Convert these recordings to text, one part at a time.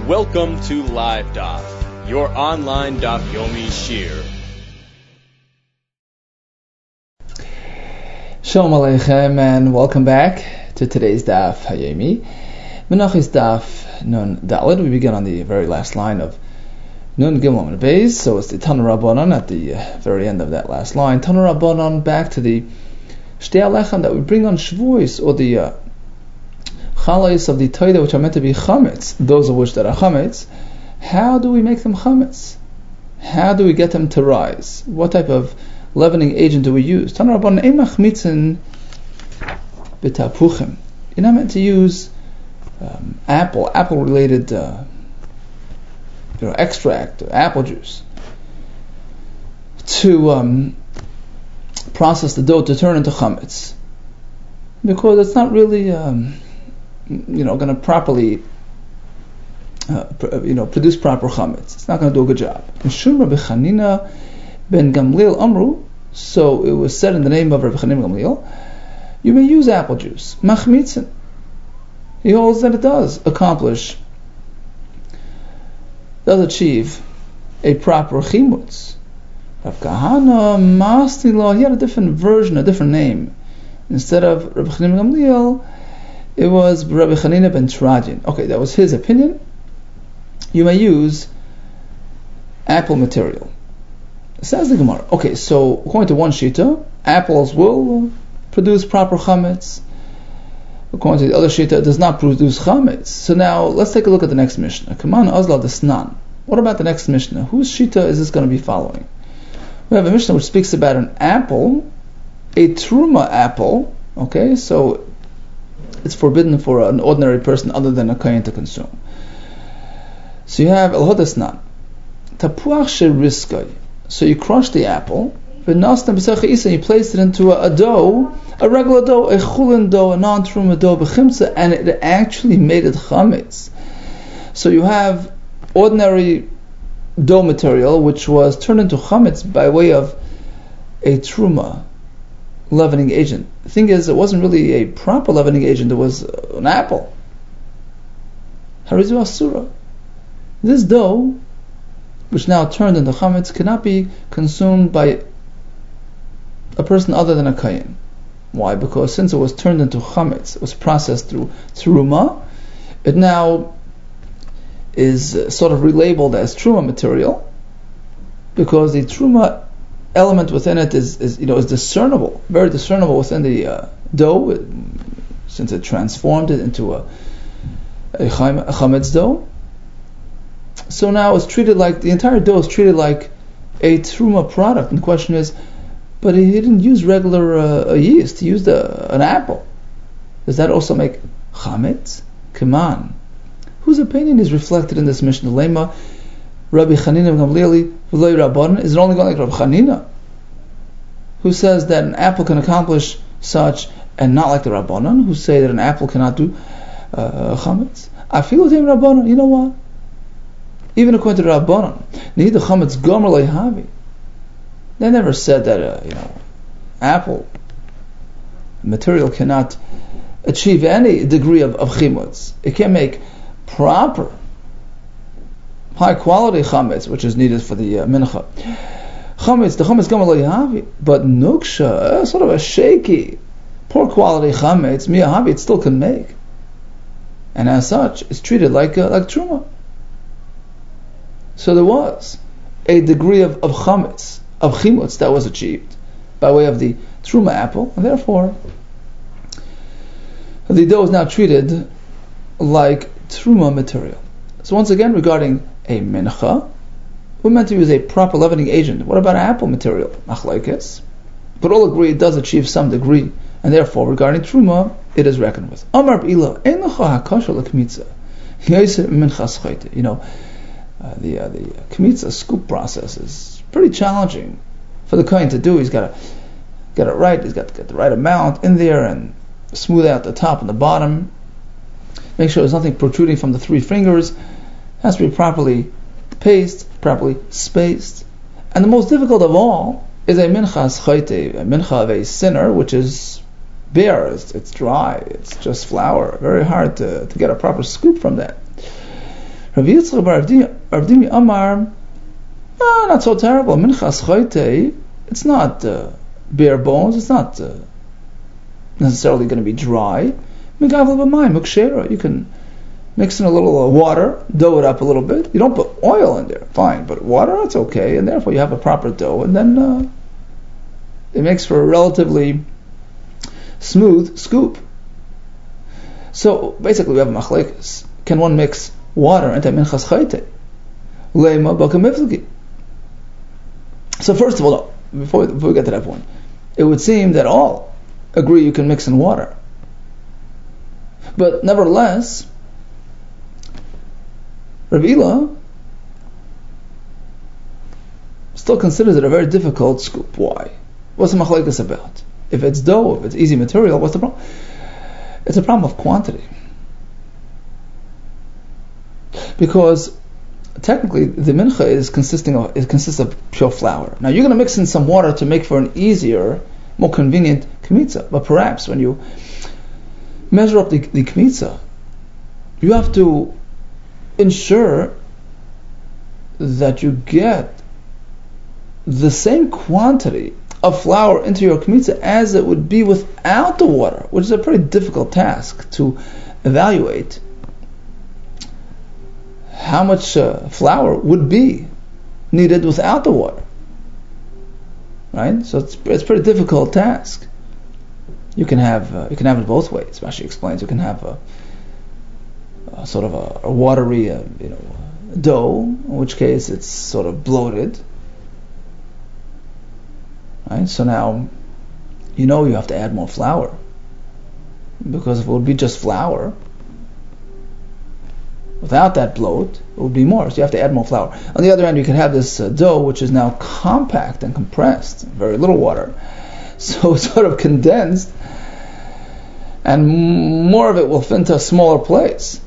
Welcome to Live Daf, your online Daf Yomi Shir. Shalom Aleichem and welcome back to today's Daf Yomi. Menachos Daf Nun Daled. We begin on the very last line of Nun Gimel and Beis. So it's the Tanu Rabbanon at the very end of that last line. Tanu Rabbanon back to the Shtei Alechem that we bring on Shavuos, or the Chalais of the Torah, which are meant to be chametz, those of which that are chametz. How do we make them chametz? How do we get them to rise? What type of leavening agent do we use? Tanu Rabbanon ein machmitzin b'tapuchim. You're not meant to use apple-related extract, apple juice, to process the dough to turn into chametz, because it's not really going to properly produce proper chametz. It's not going to do a good job. Mishum Rabbi Chanina ben Gamliel Amru. So it was said in the name of Rabbi Chanina ben Gamliel, you may use apple juice. Machmitzin. He holds that it does achieve a proper chimutz. Rav Kahana Mastila, he had a different version, a different name. Instead of Rabbi Chanina ben Gamliel, it was Rabbi Chanina ben Teradyon. Okay, that was his opinion. You may use apple material. Says the Gemara. Okay, so according to one shita, apples will produce proper chametz. According to the other shita, it does not produce chametz. So now let's take a look at the next Mishnah. Kaman Azla Desnan. What about the next Mishnah? Whose shita is this going to be following? We have a Mishnah which speaks about an apple, a truma apple. Okay, so it's forbidden for an ordinary person other than a kohen to consume. So you have el hodesnan, tapuach sheriskai. So you crush the apple, and you place it into a dough, a regular dough, a chulin dough, a non-truma dough, b'chimtza, and it actually made it chametz. So you have ordinary dough material which was turned into chametz by way of a truma leavening agent. The thing is, it wasn't really a proper leavening agent, it was an apple. Harizu asura. This dough, which now turned into chametz, cannot be consumed by a person other than a kohen. Why? Because since it was turned into chametz, it was processed through truma, it now is sort of relabeled as truma material, because the truma element within it is discernible, very discernible within the dough, since it transformed it into a chametz dough. So now it's treated like, the entire dough is treated like a truma product. And the question is, but he didn't use regular yeast, he used an apple. Does that also make chametz? Come on. Whose opinion is reflected in this Mishnah? Lema Rabbi Chanina ben Gamliel v'lo Rabbanan. Is it only going like Rabbi Chanina, who says that an apple can accomplish such, and not like the Rabbanan, who say that an apple cannot do chametz? I feel with him Rabbanan. You know what? Even according to the Rabbanan, neither chametz gomer lehavi. They never said that apple material cannot achieve any degree of chimutz. It can't make proper high quality chametz, which is needed for the mincha. Chametz, the chametz gomer lehavi, but nuksha, sort of a shaky, poor quality chametz, miyahavi, it still can make, and as such, it's treated like truma. So there was a degree of chametz, of chimutz, that was achieved by way of the truma apple, and therefore the dough is now treated like truma material. So once again, regarding a mincha, we're meant to use a proper leavening agent. What about apple material? Machlokes. But all agree it does achieve some degree, and therefore regarding truma, it is reckoned with. Amar b'ila, ein lecha hakasha l'kmitza, yoser minchas chayte. The kmitza scoop process is pretty challenging for the kohen to do. He's got to get it right. He's got to get the right amount in there and smooth out the top and the bottom. Make sure there's nothing protruding from the three fingers. It has to be properly paced, properly spaced. And the most difficult of all is a minchas chayte, a mincha of a sinner, which is bare, it's dry, it's just flour. Very hard to get a proper scoop from that. Rabbi Yitzchak bar Avdimi Amar, not so terrible. Minchas Chayte, it's not bare bones, it's not necessarily going to be dry. Megavel b'mayim, mukshera, you can mix in a little water, dough it up a little bit. You don't put oil in there, fine, but water, it's okay, and therefore you have a proper dough, and then it makes for a relatively smooth scoop. So basically we have a machlekes. Can one mix water into minchas chayte? Leima b'kamiflegi. So first of all, before we get to that point, it would seem that all agree you can mix in water. But nevertheless, Rav Ila still considers it a very difficult scoop. Why? What's the machlekes about? If it's dough, if it's easy material, what's the problem? It's a problem of quantity. Because technically the mincha consists of pure flour. Now you're going to mix in some water to make for an easier, more convenient kmitza. But perhaps when you measure up the kmitza, you have to ensure that you get the same quantity of flour into your kmitza as it would be without the water, which is a pretty difficult task to evaluate how much flour would be needed without the water. Right? So it's a pretty difficult task. You can have it both ways. Rashi explains you can have a sort of a watery dough, in which case it's sort of bloated. Right? So now you have to add more flour, because if it would be just flour without that bloat, it would be more. So you have to add more flour. On the other hand, you can have this dough which is now compact and compressed, very little water, so it's sort of condensed, and more of it will fit into a smaller place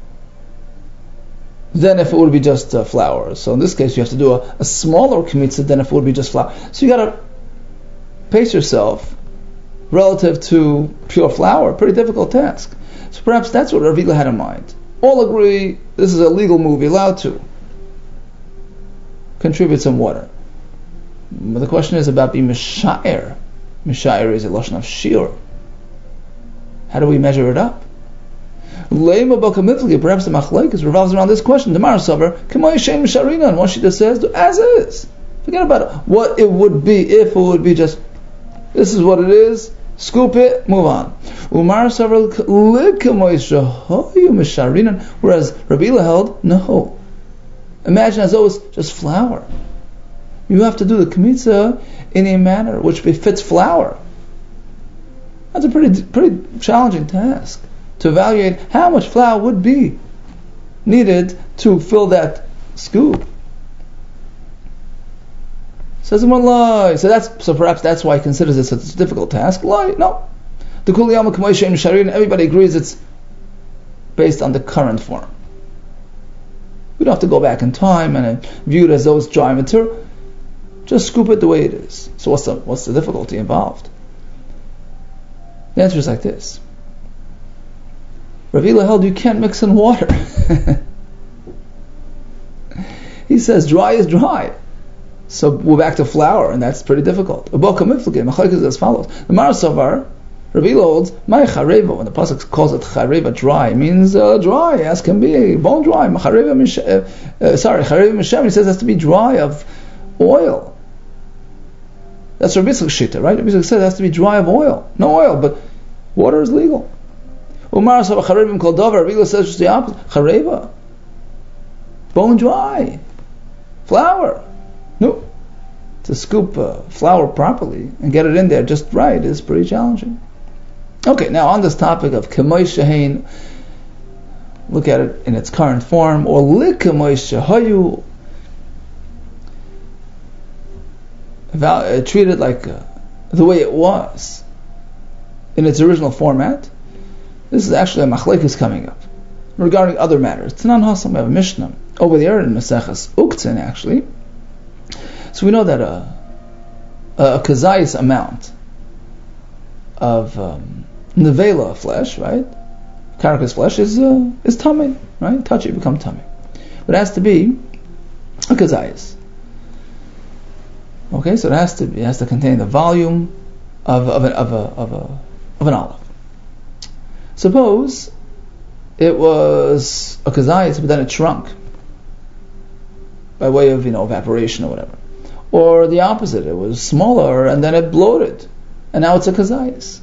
than if it would be just flour. So in this case, you have to do a smaller kmitza than if it would be just flour. So you got to pace yourself relative to pure flour. Pretty difficult task. So perhaps that's what Rav Ila had in mind. All agree this is a legal move, you're allowed to contribute some water. But the question is about being mishair. Mishair is a lashon of shir. How do we measure it up? Leima b'kamiflegi, perhaps the machlekes revolves around this question. The Mar Savar, k'may shein misharina, and one shita says, do as is. Forget about what it would be if it would be just, this is what it is, scoop it, move on. Umar Savar l'k'may shehoyu misharina, whereas Rabbi Ila held, no. Imagine as though it's just flour. You have to do the kmitza in a manner which befits flour. That's a pretty challenging task, to evaluate how much flour would be needed to fill that scoop. Says one lie. So perhaps that's why he considers this a difficult task. Lie, no. The Kuliyama K'may Shein Misharin, everybody agrees it's based on the current form. We don't have to go back in time and view it as though it's dry material. Just scoop it the way it is. So what's the difficulty involved? The answer is like this. Rav Ila held you can't mix in water. He says dry is dry. So we're back to flour, and that's pretty difficult. The Machlekes is as follows. The Mar Savar, Rav Ila holds, my chareva, when the pasuk calls it chareva dry, it means dry as can be, bone dry. Chareva mishem, he says it has to be dry of oil. That's Rabbi Yitzchak's shita, right? Rabbi Yitzchak says it has to be dry of oil. No oil, but water is legal. Umar Savar charevim kol davar, Rabbi Ila says just the opposite. Chareva, bone dry, flour. No. To scoop flour properly and get it in there just right is pretty challenging. Okay, now on this topic of k'may shehein, look at it in its current form, or lik'may shehayu, treat it like the way it was in its original format. This is actually a machlekes coming up regarding other matters. Tanan Hasam, we have a Mishnah over there in Maseches Uktzin actually. So we know that a kazayis amount of nevela flesh, right? Karkas flesh is tummy, right? Touch it, become tummy. but it has to be a kazayas. Okay, so it has to contain the volume of an olive. Suppose it was a kazayas, but then it shrunk by way of evaporation or whatever, or the opposite, it was smaller and then it bloated, and now it's a kazayas.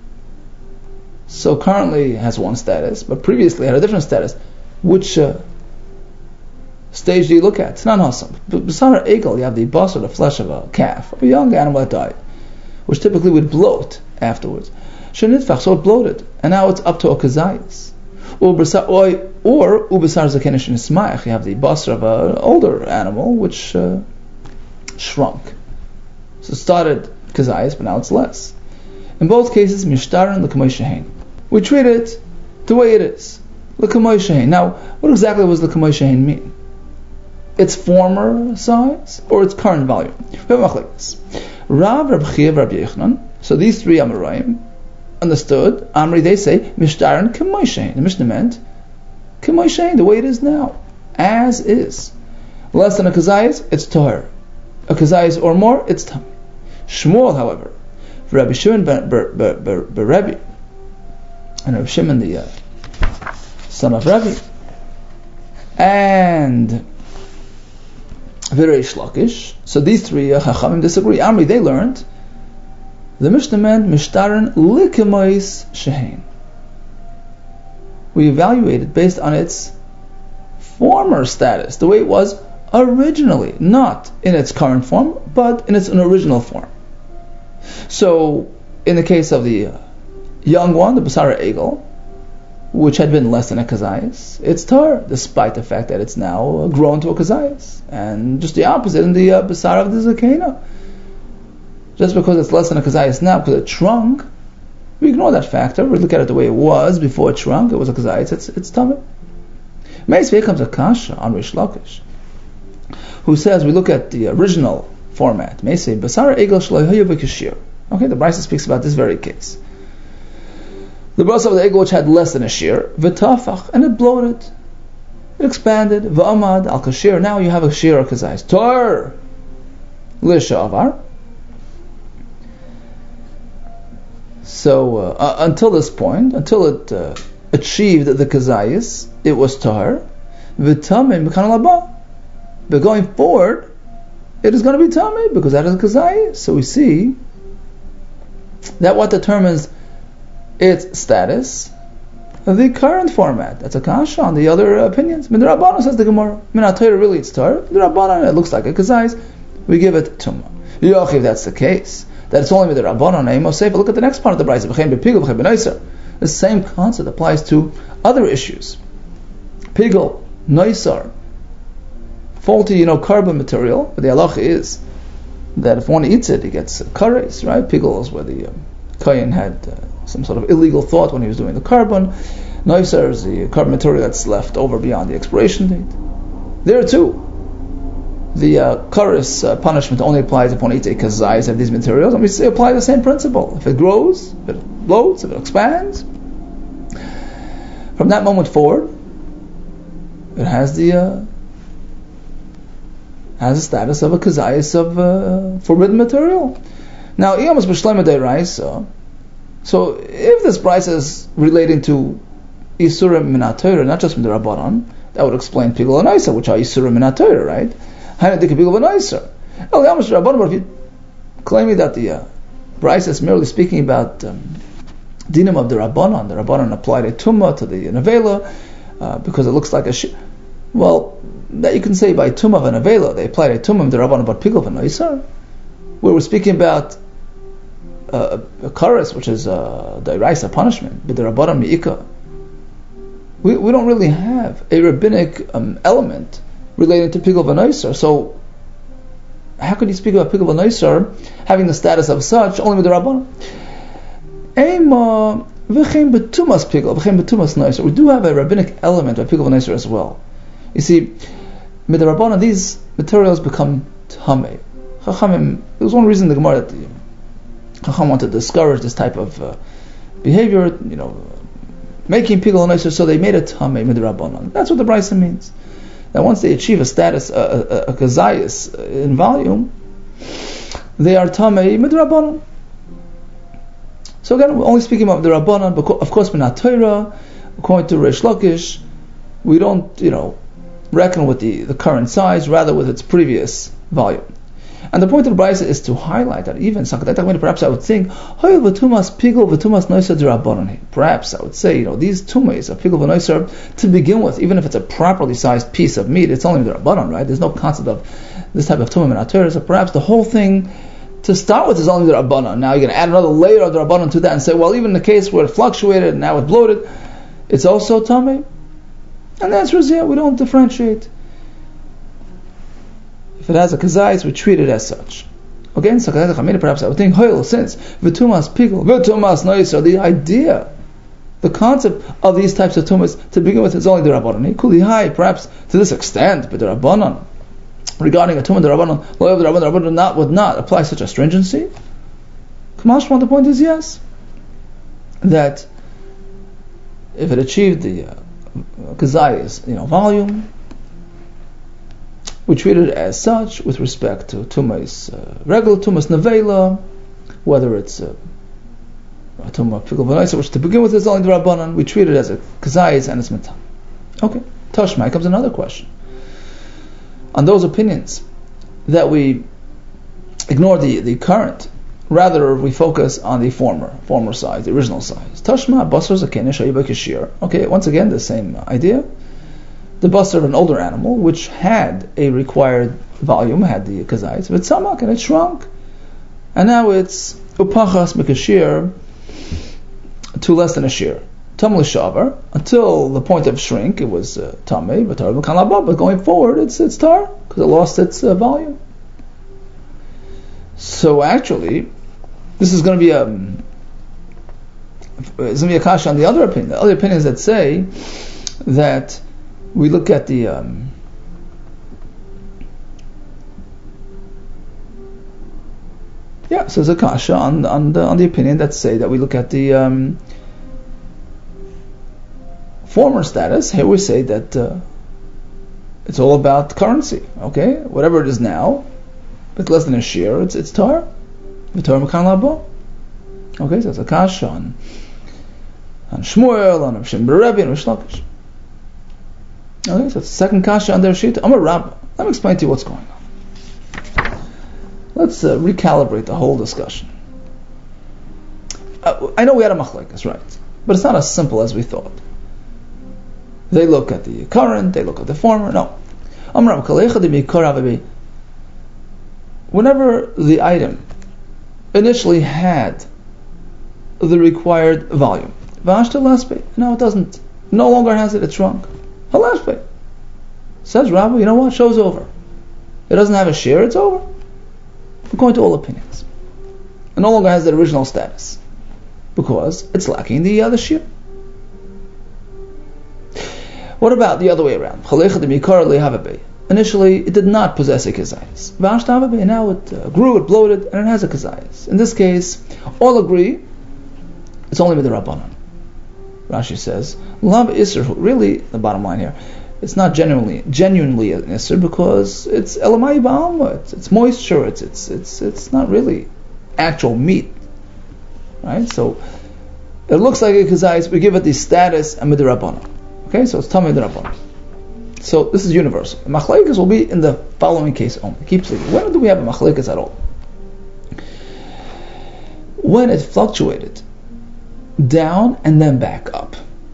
So currently it has one status, but previously it had a different status. Which stage do you look at? It's not Hassam. B'sar egel, you have the basar, the flesh of a calf, of a young animal that died, which typically would bloat afterwards. Shenitfach, so it bloated, and now it's up to a kazayas. Or ubasar zakenish nismayach, you have the basar of an older animal which shrunk. So it started kazayas, but now it's less. In both cases, mishtaran l'kamoy shehein. We treat it the way it is. L'kamoy shehein. Now, what exactly does l'kamoy shehein mean? Its former size or its current volume? We have machlekes. Rav, Reb Chiya, Reb Yochanan. So these three Amoraim understood. Amri, they say mishtaran kamoy shehein. The Mishnah meant kamoy shehein, the way it is now, as is. Less than a kazayas, it's tahor. A kazayas or more, it's tam. Shmuel, however, Rabbi Shimon Rebbe, and Rabbi Shimon, the son of Rebbe, and Virei Shlakish. So these three Chachamim disagree. Amri, they learned the Mishnah meant Mishtaran Likamois Shehein. We evaluated based on its former status, the way it was originally, not in its current form, but in its original form. So, in the case of the young one, the Basara Egel, which had been less than a kazayas, it's tar, despite the fact that it's now grown to a kazayas. And just the opposite in the Basara of the Zakena. Just because it's less than a kazayas now, because it shrunk, we ignore that factor. We look at it the way it was before it shrunk. It was a kazayas, it's tamid. Meis, here comes a kasha on Rish Lakish, who says we look at the original format. May say Basara Egel Shloihayu B'Kashir. Okay, the Brisa speaks about this very case. The basar of the egel which had less than a shear, v'tafach, and it bloated, it expanded, v'amad al kashir. Now you have a shear or kazayis. Tor l'shavar. So until this point, until it achieved the kazayis, it was tar. V'tamim b'kan laba. But going forward, it is going to be tamid because that is a kazayis. So we see that what determines its status, the current format. That's a kasha on the other opinions. Midrabanan, says the Gemara. Minatayr, really it's tar. Midrabanan, it looks like a kazayis. We give it tumah. Yochiv, that's the case, that it's only midrabanan. Amos, look at the next part of the brayse. The same concept applies to other issues. Pigel, noisar, faulty, carbon material. But the halacha is that if one eats it, he gets kares, right? Pigel is where the Kayin had some sort of illegal thought when he was doing the carbon. Noisar is the carbon material that's left over beyond the expiration date. There too, the kares punishment only applies if one eats a kazayis of these materials, and we say apply the same principle. If it grows, if it bloats, if it expands, from that moment forward, it has the status of a kazayis of forbidden material. Now, Iyamas B'Shleima Deiraisa. So, if this price is relating to Isurim Minat Torah, not just Midrabanan, that would explain Pigul and Isa, which are Isurim Minat Torah, right? Hainadik Pigul and Isa. But if you claim that the price is merely speaking about Dinam of the Rabbanan applied a Tumah to the Nevela because it looks like a well, that you can say by Tumah of a Nevela, they applied a Tumah of the Rabbanan, but Pigul and Isa, where we're speaking about a kares, which is the Iraisa punishment, but the Rabbanan Mi'ika, we don't really have a rabbinic element related to Pigul V'Noisar. So, how could you speak about Pigul V'Noisar having the status of such only with the Rabbanan? Eima v'chein betumas Pigul, v'chein betumas Noisar. We do have a rabbinic element of Pigul V'Noisar as well. You see, with the Rabbanan, these materials become tamei. Chachamim, there was one reason in the Gemara that the Chacham wanted to discourage this type of behavior, making Pigul Noisar, so they made it tamei midrabanan. That's what the Brisa means. that once they achieve a status, a kazayas in volume, they are tamei midrabanan. So again, we're only speaking about the Rabbanan, but of course, Minat Torah, according to Reish Lakish, we don't, reckon with the current size, rather with its previous volume. And the point of the Brisa is to highlight that even perhaps I would think, perhaps I would say, these tumas of pigul v'noiser to begin with, even if it's a properly sized piece of meat, it's only the Rabbanan, right? There's no concept of this type of tumah Minat Torah, so perhaps the whole thing to start with is only the Rabbanan. Now you're going to add another layer of the Rabbanan to that and say, well, even in the case where it fluctuated and now it bloated, it's also Tameh. And the answer is, we don't differentiate. If it has a kazayis, we treat it as such. Again, perhaps I would think, since v'tumas pigul, v'tumas noiser, the idea, the concept of these types of tumas to begin with is only the Rabbanan. Kulihai, perhaps to this extent, but the Rabbanan, regarding a tumah the Rabbanan would not apply such a stringency. Kamashma, the point is yes, that if it achieved the kazayas, volume, we treat it as such with respect to tumas, regular tumas nevela, whether it's a tumah pigul v'noiser, which to begin with is only the Rabbanan, we treat it as a kazayas and it's mitam. Okay, Tashma, comes another question. On those opinions that we ignore the current, rather we focus on the former size, the original size. Tashma basar zakena shayiba kashir. Okay, once again the same idea. The basar of an older animal which had a required volume, had the kazayis, but samak, and it shrunk, and now it's upachas mikashir to less than a shear. Tamli shavar, until the point of shrink, it was tamei, but going forward, it's tar because it lost its volume. So actually, this is going to be a kasha on the other opinion. The other opinions that say that we look at the so there's a kasha on the opinion that say that we look at the former status. Here we say that it's all about currency. Okay, whatever it is now, but less than a shear, it's tar. V'tar mekan labo. Okay, so it's a kasha on Shmuel, on Rav Shimon bar Rebbe, and Reish Lakish. Okay, so it's the second kasha on their sheet. Amar Rabbah. Let me explain to you what's going on. Let's recalibrate the whole discussion. I know we had a machlekes, right? But it's not as simple as we thought. They look at the current, they look at the former. No. Whenever the item initially had the required volume, now it doesn't, no longer has it, it's shrunk. Says Rabbi, you know what? Show's over. It doesn't have a shear, it's over. According to all opinions. It no longer has the original status because it's lacking the other shear. What about the other way around? Initially, it did not possess a kazayis. Now it grew, it bloated, and it has a kazayis. In this case, all agree it's only with the Rabbanan. Rashi says, Lav Isser, really, the bottom line here, it's not genuinely an Isser because it's Elamai Ba'alma, it's moisture, it's not really actual meat. Right? So, it looks like a kazayis, we give it the status and with the Rabbanan. Okay, so it's Tamei D'Rabbanan. So this is universal. Machlekes will be in the following case only. Keep sleeping. When do we have a machlekes at all? When it fluctuated down and then back up.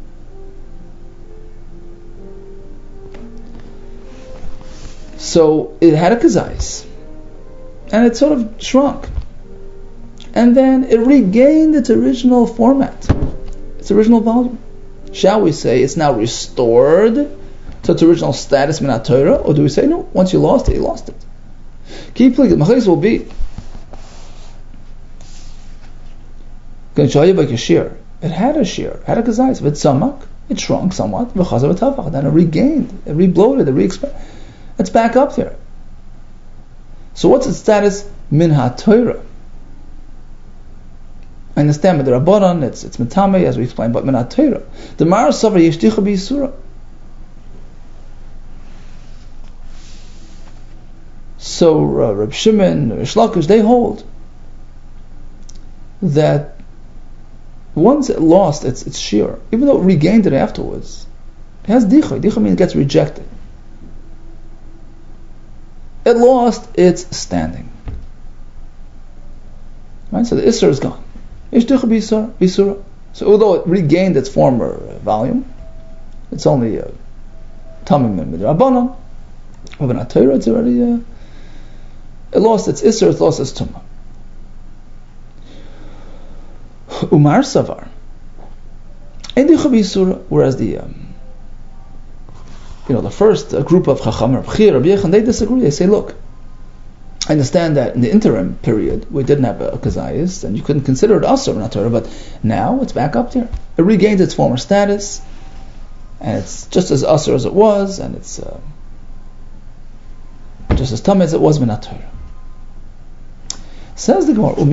So it had a kazayis, and it sort of shrunk, and then it regained its original format, its original volume. Shall we say it's now restored to its original status Minat Torah, or do we say no? Once you lost it, you lost it. Keep looking. The machlekes will be it had a shear, had a kazayis, but samak, it shrunk somewhat, then it regained, it rebloated, it re-expanded. It's back up there. So what's its status? Minat Torah. I understand, but the Rabbanan, it's Mitame, as we explained, but Minat Torah. The Mara Savar Yeshticha B'Yisura. So Reb Shimon, Rish Lakish, they hold that once it lost its shear, even though it regained it afterwards, it has dichoy. Dichoy means it gets rejected. It lost its standing. Right? So the Isser is gone. Ish dichoy bisura. So although it regained its former volume, it's only tamim midrabanan. When a Torah, it's already it lost its Isser, it lost its tumah. Umar Savar. Whereas the the first group of Chacham, Reb Chia, Reb Yechon, they disagree. They say, look, I understand that in the interim period we didn't have a kazayis and you couldn't consider it asur in Torah, but now it's back up there. It regains its former status, and it's just as asur as it was, and it's just as tamid as it was in Torah. Says the Gemara,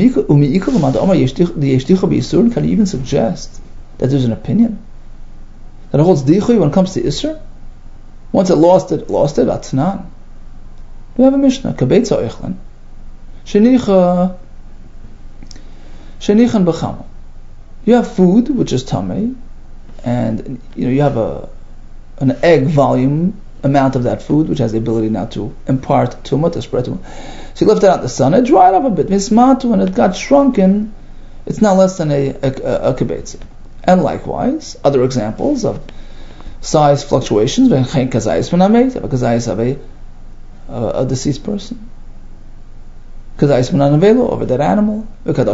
can you even suggest that there's an opinion that it holds dichoy when it comes to Isser? Once it lost it, atnan. We have a Mishnah, Kabeitza Eichlan, Shenichan B'chama. You have food which is tamei, and you have an egg volume amount of that food which has the ability now to impart tumah, to spread tumah. So you left it out in the sun, it dried up a bit, Mismatu, and it got shrunken. It's now less than a Kabeitza. And likewise, other examples of size fluctuations, a kazayis of a deceased person, kazayis manavelo of a dead animal,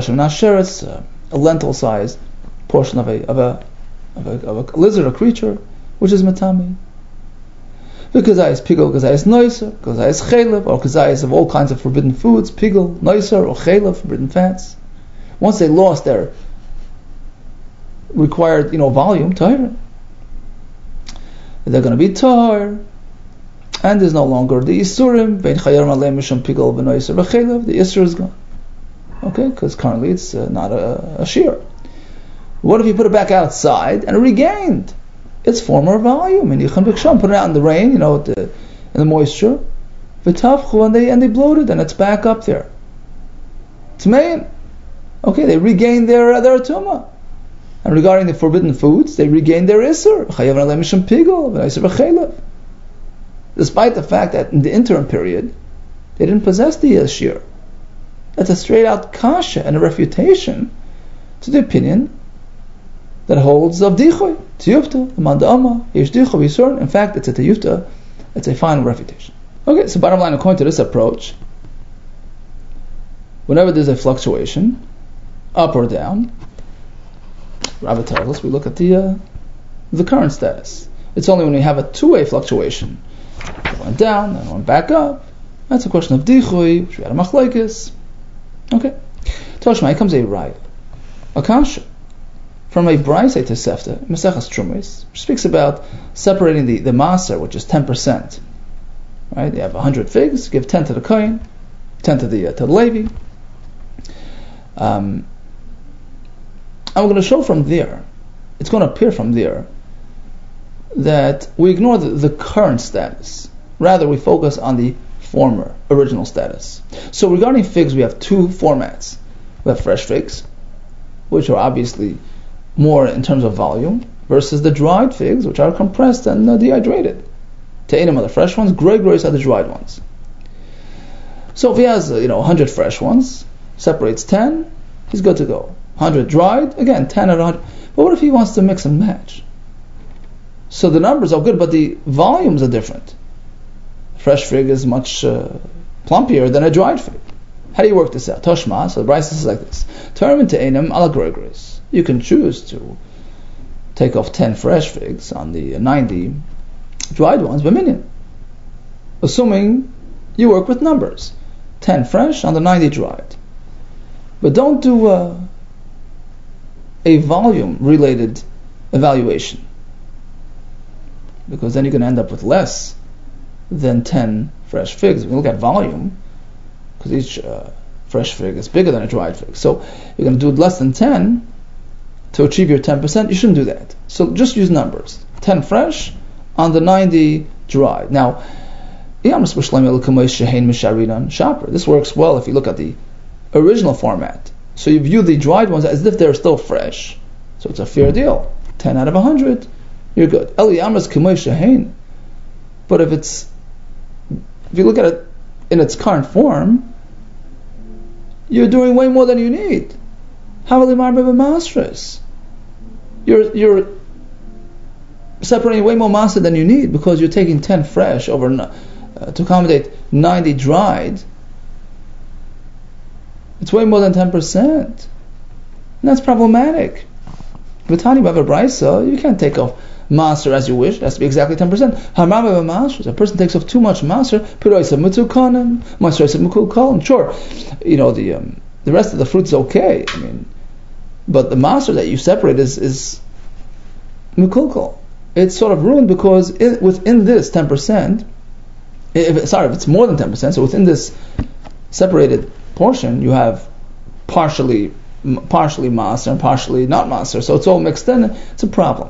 a lentil sized portion of a lizard, a creature, which is matami. Kazayis pigel, kazayis noiser, kazayis chaylev, or kazayis of all kinds of forbidden foods, pigel, noiser, or chaylev, forbidden fats. Once they lost their required volume, tahir, they're going to be tahir, and there's no longer the isurim bein chayar malei mishum pigel v'noiser v'chaylev. The isur is gone. Okay, because currently it's not a shear. What if you put it back outside and it regained its former volume? And Yichan B'Ksham, put it out in the rain, in the moisture, v'tavchu, and they blowed it, and it's back up there. Tmein. Okay, they regained their tumah. And regarding the forbidden foods, they regained their isur. Chayav alei mishum pigel v'noiser v'chaylev. Despite the fact that in the interim period, they didn't possess the shear. That's a straight out kasha and a refutation to the opinion that holds of dichoy, tiyufta, mandama, yesh dichoy yisur. In fact, it's a tiyufta, it's a final refutation. Okay, so bottom line, according to this approach, whenever there's a fluctuation, up or down, Rabbi tells us we look at the current status. It's only when we have a two-way fluctuation, it went down, then went back up. That's a question of dichoy, which we had a machlokes. Okay, Toshma, here comes a right, a kasha from a Braisa to Sefta, Maseches Trumis, which speaks about separating the maser, which is 10%. Right? You have 100 figs, give 10 to the kohen, 10 to the Levi. And we're going to show from there, it's going to appear from there, that we ignore the current status. Rather, we focus on the former, original status. So regarding figs, we have two formats. We have fresh figs, which are obviously more in terms of volume, versus the dried figs, which are compressed and dehydrated. Te'inim are the fresh ones, grey-grays are the dried ones. So if he has 100 fresh ones, separates 10, he's good to go. 100 dried, again 10 out of 100. But what if he wants to mix and match? So the numbers are good, but the volumes are different. Fresh fig is much plumpier than a dried fig. How do you work this out? Toshma, so the Braisa is like this. Turn into Einam ala grey-grays. You can choose to take off 10 fresh figs on the 90 dried ones, b'minyan. Assuming you work with numbers. 10 fresh on the 90 dried. But don't do a volume-related evaluation, because then you're going to end up with less than 10 fresh figs. When you look at volume, because each fresh fig is bigger than a dried fig, so you're going to do less than 10 to achieve your 10%. You shouldn't do that. So just use numbers. 10 fresh on the 90 dried. Now, This works well if you look at the original format. So you view the dried ones as if they're still fresh. So it's a fair deal. 10 out of 100, you're good. But if you look at it in its current form, you're doing way more than you need. You're separating way more maser than you need because you're taking 10 fresh over to accommodate 90 dried. It's way more than 10%. And that's problematic. With Tani Bava Braisa, you can't take off maser as you wish. It has to be exactly 10%. A person takes off too much maser. Sure, the rest of the fruit is okay. But the maser that you separate is mukulkal. It's sort of ruined because within this 10%, if it's more than 10%, so within this separated portion, you have partially maser and partially not maser, so it's all mixed in. It's a problem,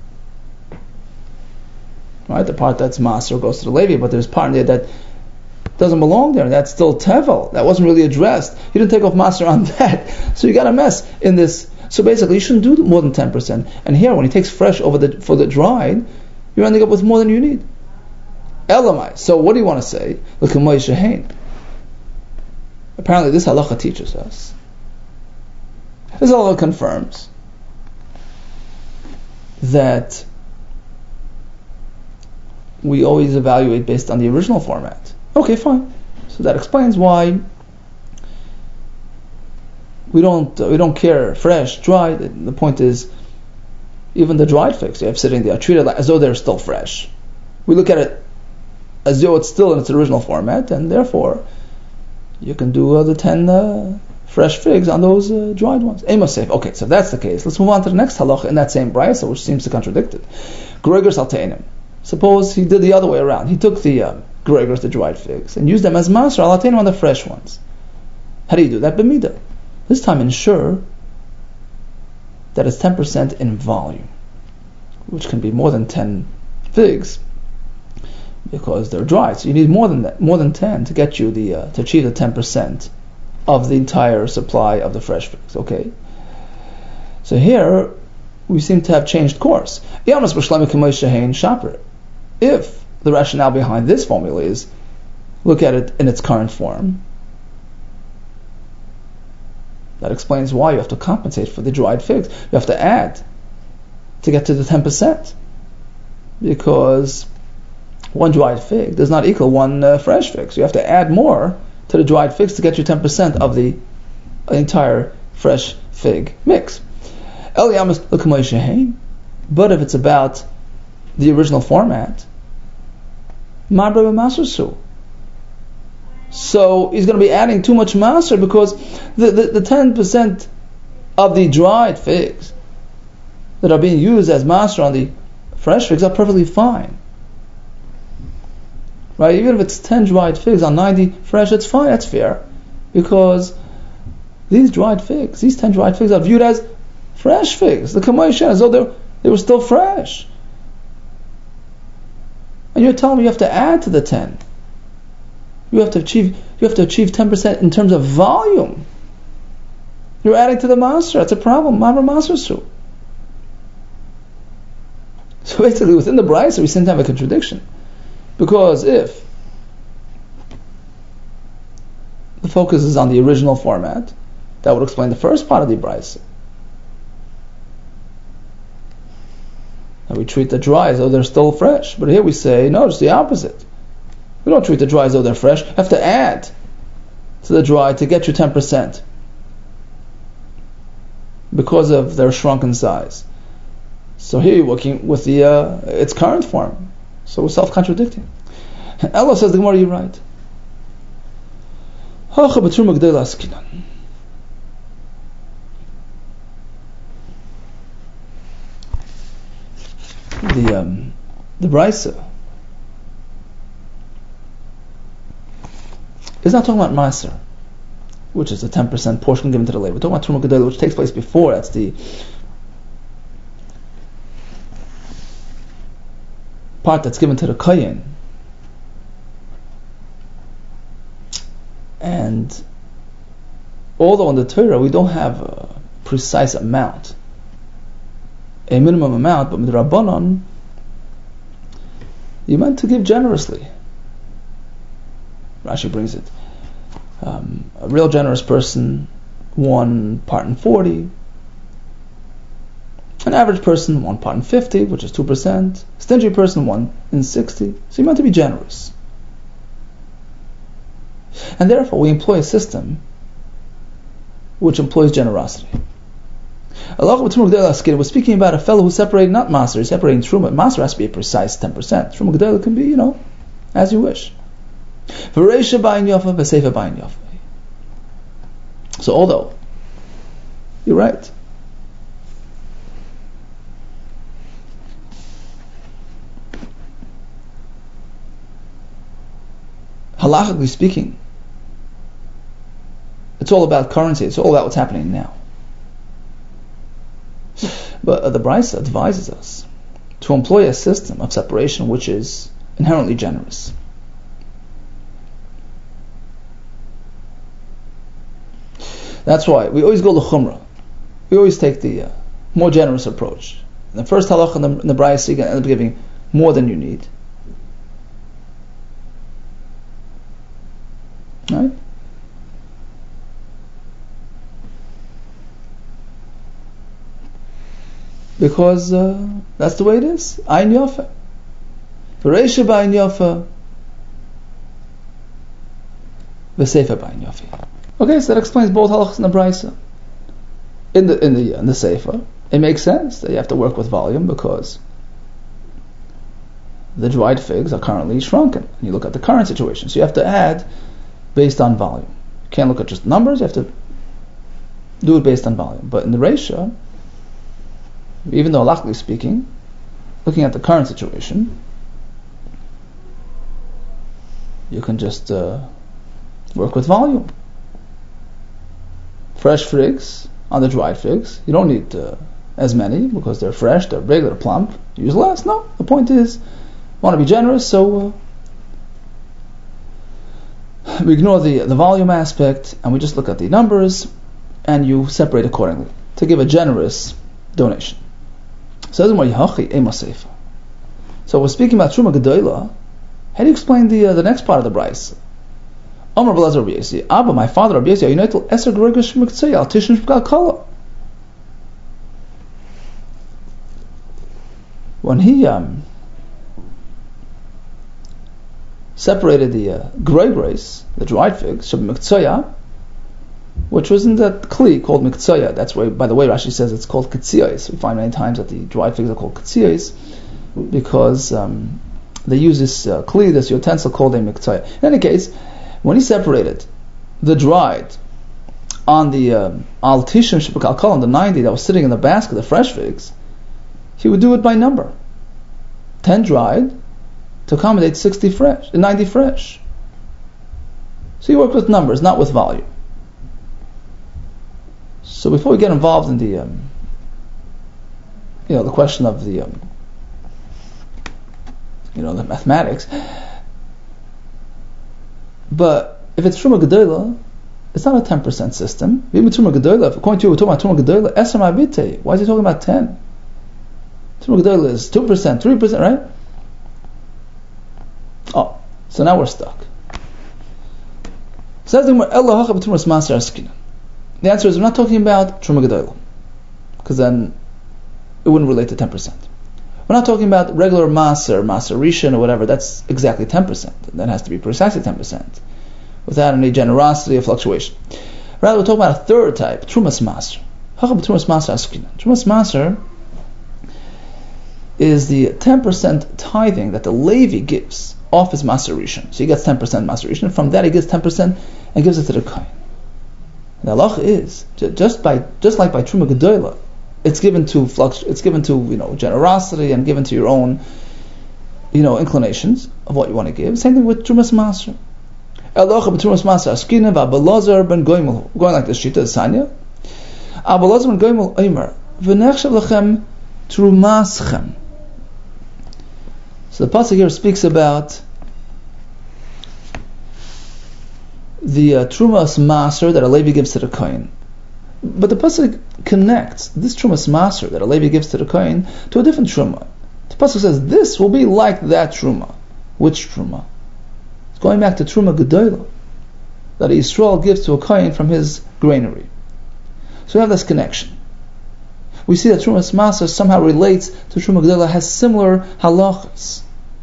right? The part that's maser goes to the Levi, but there's part there that doesn't belong there. That's still tevel. That wasn't really addressed. You didn't take off maser on that, so you got a mess in this. So basically, you shouldn't do more than 10%. And here, when he takes fresh for the dried, you're ending up with more than you need. Elamai. So what do you want to say? Apparently, this halacha teaches us. This halacha confirms that we always evaluate based on the original format. Okay, fine. So that explains why we don't care fresh, dried. The point is, even the dried figs you have sitting there are treated as though they're still fresh. We look at it as though it's still in its original format, and therefore you can do the 10 fresh figs on those dried ones. Amos safe. Okay, so if that's the case, let's move on to the next halacha in that same brayso, which seems to contradict it. Gregors alteinim. Suppose he did the other way around. He took the gregors, the dried figs, and used them as maser alteinim on the fresh ones. How do you do that? B'midah. This time ensure that it's 10% in volume, which can be more than 10 figs because they're dry. So you need more than that, more than 10 to get you to achieve the 10% of the entire supply of the fresh figs. Okay. So here we seem to have changed course. If the rationale behind this formula is look at it in its current form, that explains why you have to compensate for the dried figs. You have to add to get to the 10%, because one dried fig does not equal one fresh fig. So you have to add more to the dried figs to get you 10% of the entire fresh fig mix. But if it's about the original format, so he's going to be adding too much maser, because the 10% of the dried figs that are being used as maser on the fresh figs are perfectly fine. Right? Even if it's 10 dried figs on 90 fresh, it's fine, that's fair. Because these 10 dried figs are viewed as fresh figs. The Kamoishan, as though they were still fresh. And you're telling me you have to add to the 10. You have to achieve 10% in terms of volume. You're adding to the maser. That's a problem. Mamar maser su. So basically, within the brayso, we seem to have a contradiction, because if the focus is on the original format, that would explain the first part of the brayso. And we treat the dry as though they're still fresh. But here we say, no, it's the opposite. We don't treat the dry as though they're fresh. You have to add to the dry to get you 10% because of their shrunken size. So here you're working with its current form. So we're self-contradicting. Allah says, the Gemara, you're right. The brayso is not talking about maser, which is a 10% portion given to the lady. We're talking about Truma Gedola, which takes place before. That's the part that's given to the Kayin. And although in the Torah we don't have a precise amount, a minimum amount, but with Rabbanon, you're meant to give generously. Rashi brings it. A real generous person, 1 part in 40. An average person, 1 part in 50, which is 2%. Stingy person, 1 in 60. So you're meant to be generous. And therefore, we employ a system which employs generosity. Allah was speaking about a fellow who separated not Maser, he's separating Truma. Maser has to be a precise 10%. Truma Gedela can be, as you wish. So although, you're right, halachically speaking, it's all about currency, it's all about what's happening now. But the Brisa advises us to employ a system of separation which is inherently generous. That's why we always go to Chumrah. We always take the more generous approach. In the first halacha in the Brisa, you're going to end up giving more than you need. Right? Because that's the way it is. Ayin Yofa. V'reisha b'ayin Yofa. V'seifa b'ayin Yofa. Okay, so that explains both halachas in the Brisa. In the Seifa, it makes sense that you have to work with volume because the dried figs are currently shrunken. And you look at the current situation, so you have to add based on volume. You can't look at just numbers, you have to do it based on volume. But in the Reisha, even though halachically speaking, looking at the current situation, you can just work with volume. Fresh figs on the dried figs, you don't need as many because they're fresh, they're big, they're plump. Use less. No, the point is, want to be generous, so we ignore the volume aspect and we just look at the numbers and you separate accordingly to give a generous donation. So we're speaking about Truma Gedola. How do you explain the next part of the Brisa? Amar Belazar Rabbi Yossi, Abba, my father Rabbi Yossi, Yonaitel Eser Gregosh Miktzei Al Tishnish B'Gal Kala. When he separated the Gregores, the dried figs, Shab Miktzei, which was in that kli called Miktzei. That's why, by the way, Rashi says it's called Ketziyos. We find many times that the dried figs are called Ketziyos because they use this kli, this utensil called a Miktzei. In any case, when he separated the dried on the al tishim shebekal on the 90 that was sitting in the basket, the fresh figs, he would do it by number. 10 dried to accommodate 60 fresh, 90 fresh. So he worked with numbers, not with volume. So before we get involved in the the question of the the mathematics. But if it's Truma Gedola, it's not a 10% system. Even Truma Gedola, according to you, we're talking about Truma Gedola, Esam Abite. Why is he talking about 10? Truma Gedola is 2%, 3%, right? Oh, so now we're stuck. The answer is we're not talking about Truma Gedola, because then it wouldn't relate to 10%. We're not talking about regular Maser Rishon or whatever, that's exactly 10%. That has to be precisely 10%, without any generosity or fluctuation. Rather, we're talking about a third type, Trumas Maser. Trumas Maser is the 10% tithing that the Levi gives off his Maser Rishon. So he gets 10% Maser Rishon, from that he gets 10% and gives it to the Kohen. The halacha is, just like by Truma Gedola, it's given to generosity and given to your own inclinations of what you want to give. Same thing with Trumas Maser. Trumas Maser Askina v'Abelazar ben Goimel, going like this Shita Sanya. Abelazar ben Goimel Omer v'nechshav lachem trumaschem. So the pasuk here speaks about the Trumas Maser that a Levi gives to the Kohen. But the Pasuk connects this Trumas Maser that a Levi gives to the Kohen to a different Truma. The Pasuk says this will be like that Truma. Which Truma? It's going back to Truma Gedolah that Yisrael gives to a Kohen from his granary. So we have this connection. We see that Trumas Maser somehow relates to Truma Gedolah, has similar halachas.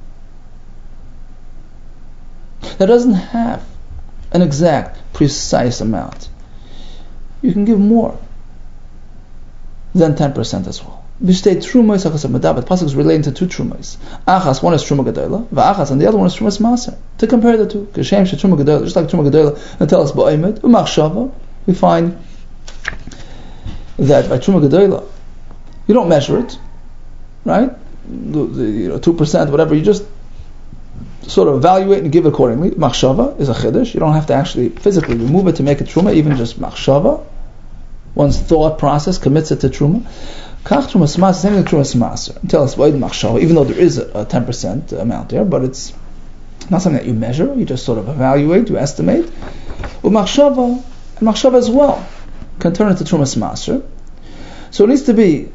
That doesn't have an exact, precise amount. You can give more than 10% as well. B'shtei Trumas Achas Medaber. Pasuk is relating to two Trumas. Achas, one is Truma Gedolah, v'achas, and the other one is Trumas Maser. To compare the two, Kashem she Truma Gedolah, just like Truma Gedolah, and tell us ba'omed u'machshava. We find that by Truma Gedolah, you don't measure it, right? 2%, whatever. You just sort of evaluate and give accordingly. Machshava is a chiddush. You don't have to actually physically remove it to make it truma, even just machshava. One's thought process commits it to truma. Kach trumas maser, same thing trumas maser. Tell us why machshava, even though there is a 10% amount there, but it's not something that you measure. You just sort of evaluate, you estimate. Machshava, and machshava as well can turn into trumas maser. So it needs to be,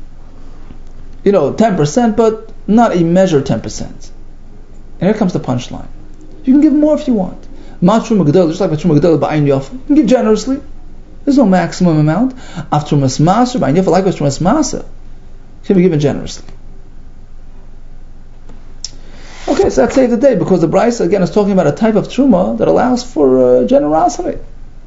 10%, but not a measured 10%. And here comes the punchline. You can give more if you want. Ma Truma Gedolah, just like by Truma Gedolah ba'ayin yofa, you can give generously. There's no maximum amount. After Trumas Maser ba'ayin yofa, likewise Trumas Maser, can be given generously. Okay, so that saved the day, because the Brisa again is talking about a type of Truma that allows for generosity.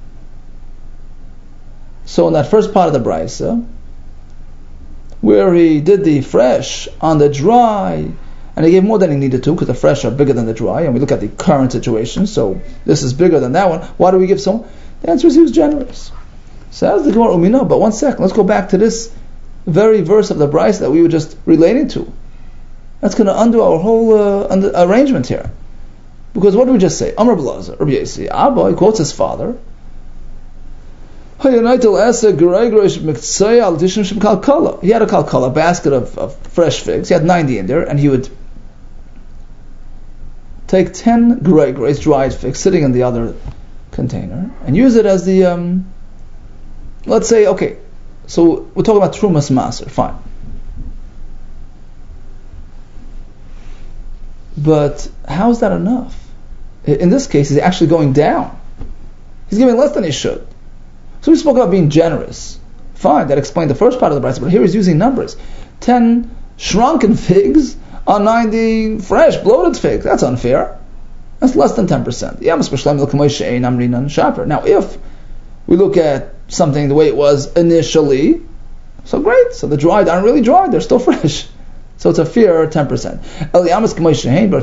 So in that first part of the Brisa, where he did the fresh on the dry, and he gave more than he needed to, because the fresh are bigger than the dry, and we look at the current situation, so this is bigger than that one. Why do we give some? The answer is he was generous. So that's the Gemara Umino. But 1 second, let's go back to this very verse of the Brisa that we were just relating to. That's going to undo our whole arrangement here. Because what did we just say? Amar B'Lazar, Rabbi Yossi, Abba, he quotes his father, he had a kalkala, a basket of fresh figs. He had 90 in there, and he would take 10 grapes, dried figs, sitting in the other container, and use it as the, let's say, okay, so we're talking about Trumas Maser, fine. But how is that enough? In this case, he's actually going down. He's giving less than he should. So we spoke about being generous. Fine, that explained the first part of the Brisa, but here he's using numbers. 10 shrunken figs on 90 fresh, bloated figs. That's unfair. That's less than 10%. Now if we look at something the way it was initially, so great. So the dried aren't really dried, they're still fresh. So it's a fair 10%. But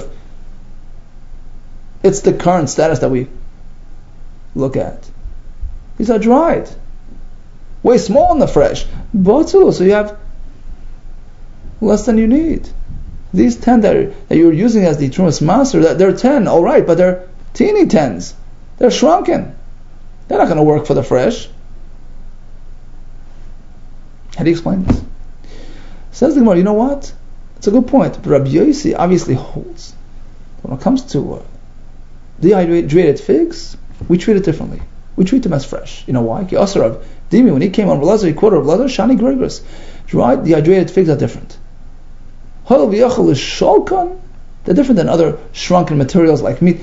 it's the current status that we look at. These are dried, way small in the fresh. So you have less than you need. These 10 that you're using as the Trumas Maser, they're 10, all right, but they're teeny 10s. They're shrunken. They're not going to work for the fresh. How do you explain this? Says the Gemara, you know what? It's a good point. But Rabbi Yossi obviously holds. When it comes to dehydrated figs, we treat it differently. We treat them as fresh. You know why? Dimi, when he came on B'Lazar, he quoted B'Lazar, Shani Gregorus. Dried, dehydrated figs are different. They're different than other shrunken materials like meat.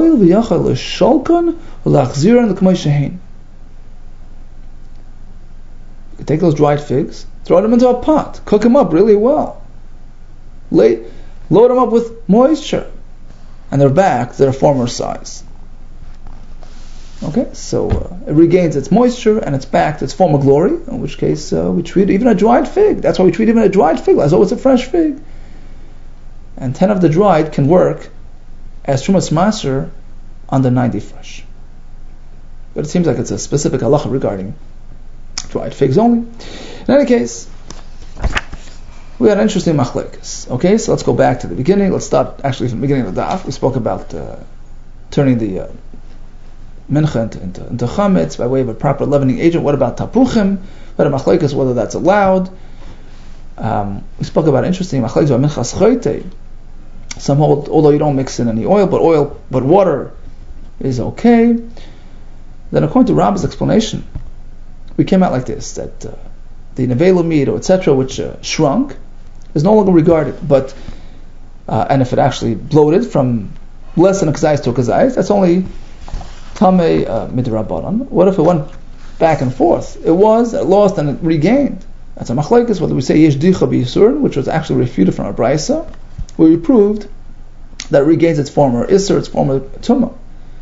You take those dried figs, throw them into a pot, cook them up really well. Load them up with moisture, and they're back to their former size. Okay, so it regains its moisture and it's back to its former glory, in which case we treat even a dried fig. That's why we treat even a dried fig as though it's a fresh fig. And 10 of the dried can work as Trumas Maser on the 90 fresh. But it seems like it's a specific halacha regarding dried figs only. In any case, we had an interesting machlekes. Okay, so let's go back to the beginning. Let's start actually from the beginning of the daf. We spoke about turning the mincha into chametz by way of a proper leavening agent. What about tapuchim? What about machlekes, whether that's allowed? We spoke about interesting machlekes about minchas choyte. Some hold, although you don't mix in any oil, but water, is okay, then according to Rabbi's explanation, we came out like this, that the nevela meat or etc., which shrunk, is no longer regarded. But and if it actually bloated from less than a kazayis to a kazayis, that's only tamei midrabanan. What if it went back and forth? It lost and it regained. That's a machlekes, whether we say yesh dicha b'yisurin, which was actually refuted from a brayso, where we proved that it regains its former isur, its former tumah.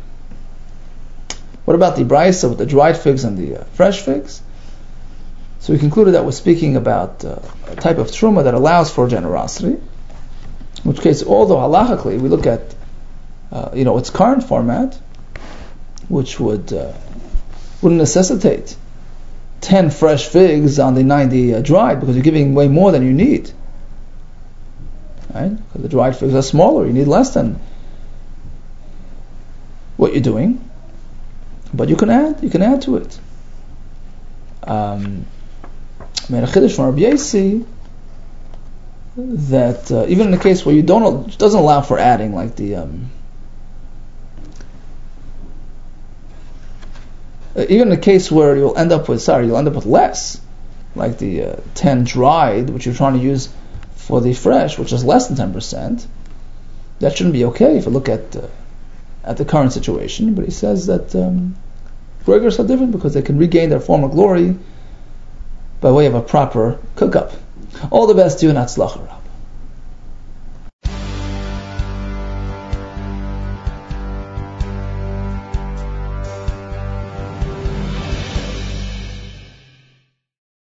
What about the brayso with the dried figs and the fresh figs? So we concluded that we're speaking about a type of truma that allows for generosity. In which case, although halachically we look at its current format, which wouldn't necessitate 10 fresh figs on the 90 dried, because you're giving way more than you need. Right? Because the dried figs are smaller, you need less than what you're doing. But you can add to it. Made a chiddush from Rabbi Yossi that even in the case where it doesn't allow for adding, like the even in the case where you'll end up with less, like the 10 dried, which you're trying to use for the fresh, which is less than 10%, that shouldn't be okay if you look at the current situation. But he says that gregors are different because they can regain their former glory by way of a proper cook-up. All the best to you, and Hatzlacha.